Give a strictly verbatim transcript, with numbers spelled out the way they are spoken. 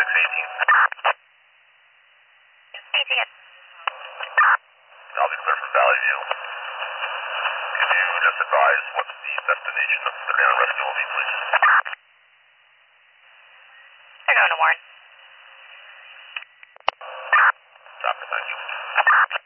six eighteen. eighteen. I'll be clear from Valley View. Could you just advise what the destination of the ground rescue will be, please? They're going to Warren. Copy, thank you.